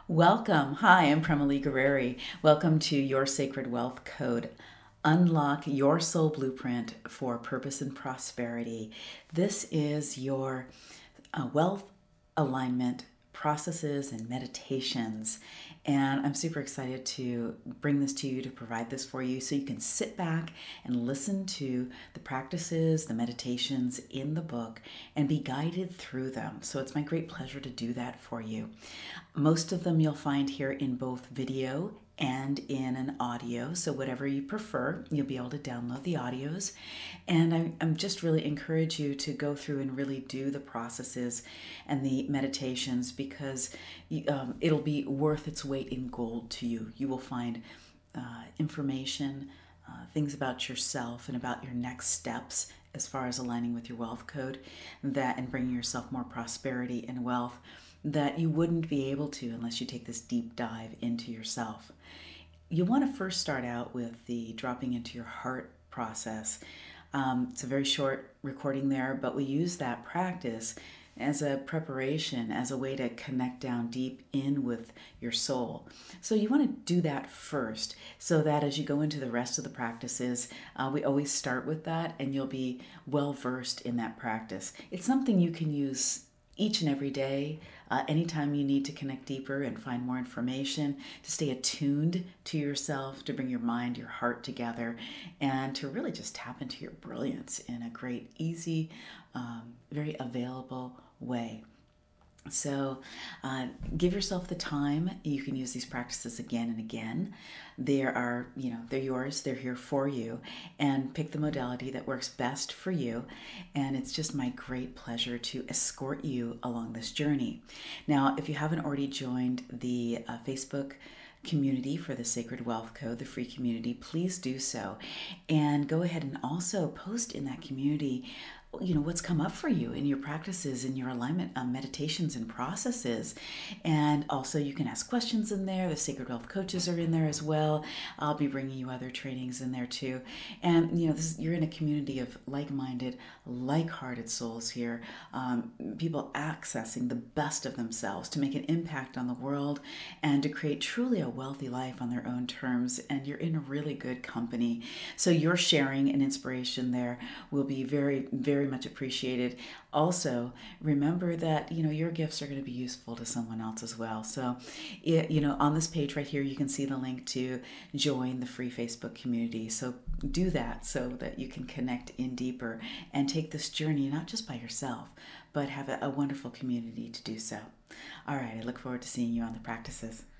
Welcome. Hi, I'm Premalee Guerreri. Welcome to Your Sacred Wealth Code. Unlock your soul blueprint for purpose and prosperity. This is your wealth alignment processes and meditations. And I'm super excited to bring this to you, to provide this for you so you can sit back and listen to the practices, the meditations in the book, and be guided through them. So it's my great pleasure to do that for you. Most of them you'll find here in both video and in an audio. So whatever you prefer, you'll be able to download the audios. And I'm just really encourage you to go through and really do the processes and the meditations because it'll be worth its weight in gold to you. You will find information, things about yourself and about your next steps as far as aligning with your wealth code that and bringing yourself more prosperity and wealth that you wouldn't be able to unless you take this deep dive into yourself. You want to first start out with the dropping into your heart process. It's a very short recording there, but we use that practice as a preparation, as a way to connect down deep in with your soul. So you want to do that first so that as you go into the rest of the practices, we always start with that and you'll be well versed in that practice. It's something you can use each and every day, anytime you need to connect deeper and find more information, to stay attuned to yourself, to bring your mind, your heart together, and to really just tap into your brilliance in a great, easy, very available way. So give yourself the time. You can use these practices again and again. They're yours. They're here for you. And pick the modality that works best for you. And it's just my great pleasure to escort you along this journey. Now, if you haven't already joined the Facebook community for the Sacred Wealth Code, the free community, please do so. And go ahead and also post in that community what's come up for you in your practices, in your alignment meditations and processes. And also you can ask questions in there. The Sacred Wealth coaches are in there as well. I'll be bringing you other trainings in there too. And you're in a community of like-minded, like-hearted souls here, people accessing the best of themselves to make an impact on the world and to create truly a wealthy life on their own terms. And you're in really good company. So your sharing and inspiration there will be very, very much appreciated. Also, remember that your gifts are going to be useful to someone else as well. So, on this page right here, you can see the link to join the free Facebook community. So do that so that you can connect in deeper and take this journey not just by yourself, but have a wonderful community to do so. All right, I look forward to seeing you on the practices.